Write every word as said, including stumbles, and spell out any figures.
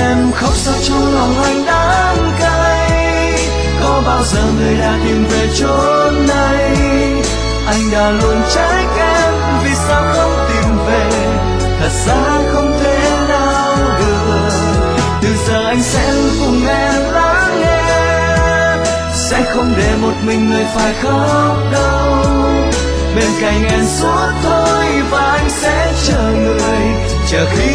em khóc sao trong lòng anh đắng cay. Có bao giờ người đã tìm về chốn này? Anh đã luôn trách em vì sao không tìm về, thật ra không thể nào được. Từ giờ anh sẽ luôn cùng em lắng nghe, sẽ không để một mình người phải khóc đâu. Bên cạnh em suốt thôi và anh sẽ chờ người, chờ khi